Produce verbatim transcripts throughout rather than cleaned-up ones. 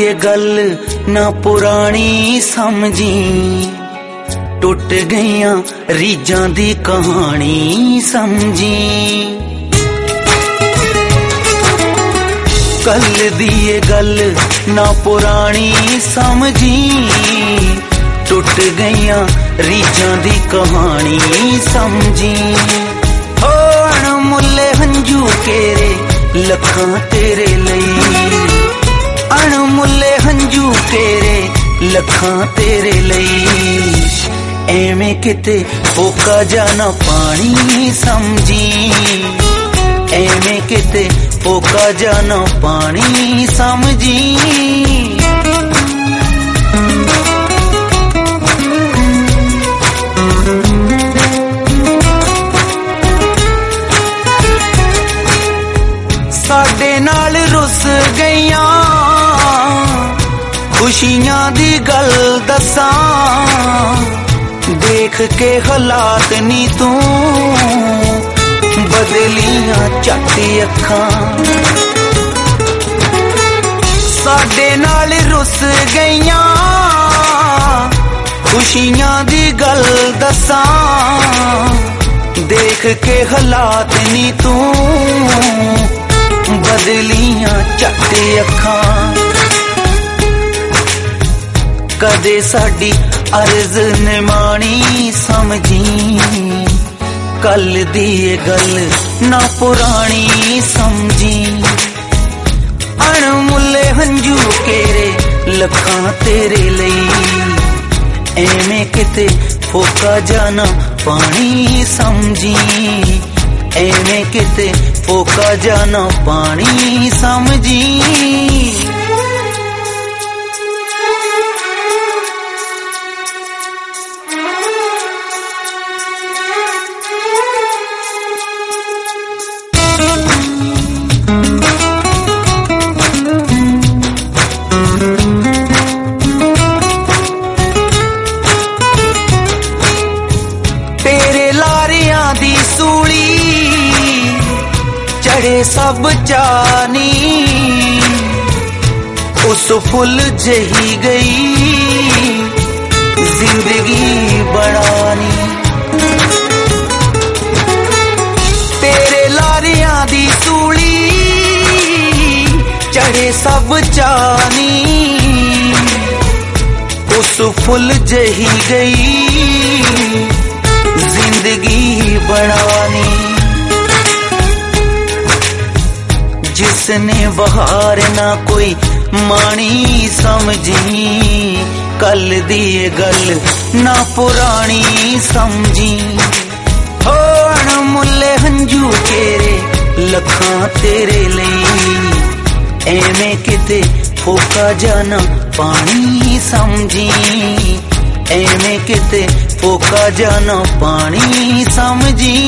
ये गल ना पुरानी समझी, टुट गईयां रीजां दी कहानी समझी। कल दी ये गल ना पुरानी समझी, टुट गईयां रीजां दी कहानी समझी। हो अणमुल्ले हंजू केरे लखां तेरे लई, अणमुल्ले हंजू केरे लखां तेरे लई। एवें किते फोका जाना पानी समझी, एवें किते फोका जाना पानी समझी। साडे नाल रुस गईयां खुशियां दी गल दसां, देख के हालात नी तू बदलियां झट अखां। साडे नाल रुस गईयां खुशियां दी गल दसां, देख के हालात नी तू बदलियां झट अखां। कदे साडी अर्ज ने मानी समझी, कल दी ये गल ना पुरानी समझी। अणमुल्ले हंजू केरे लखां तेरे लई, एवें किते फोका जाना पानी समझी, एवें किते फोका जाना पानी समझी। तेरे लारियां दी सूली चढ़े सब जानी, उस फुल जही गई जिंदगी बनानी। तेरे लारियां दी सूली चढ़े सब जानी, उस फुल जही गई जिंदगी बनानी। जिसने बहार ना कोई मानी समझी, कल दी ये गल ना पुरानी समझी। हो अणमुल्ले हंजू केरे लखां तेरे लई, एवें किते फोका जाना पानी समझी, एवें किते फोका जाना पानी समझी।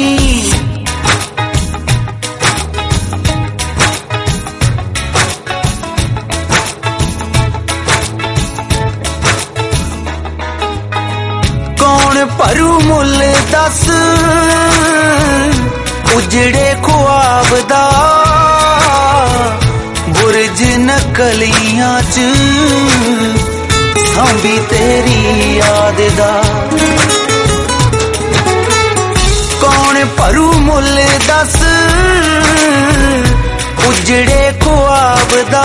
कौन भरू मुल दस उजड़े ख्वाब दा, बुरज नकलियां च सांभी तेरी याद दा। कौन भरू मुल दस उजड़े ख्वाब दा,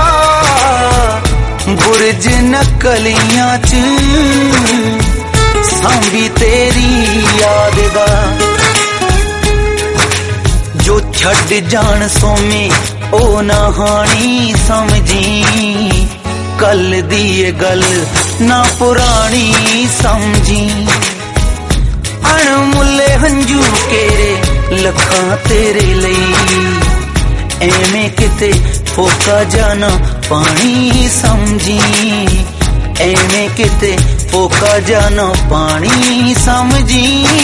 बुरज नकलियां च सांभी तेरी याद दा। जो छड़ जान सोमे ओ नहानी समझी, कल दी ये गल ना पुरानी समझी। अणमुल्ले हंजू केरे लखां तेरे लई, एवें किते फोका जाना पानी समझी, एवें किते फोका जाना पानी समझी।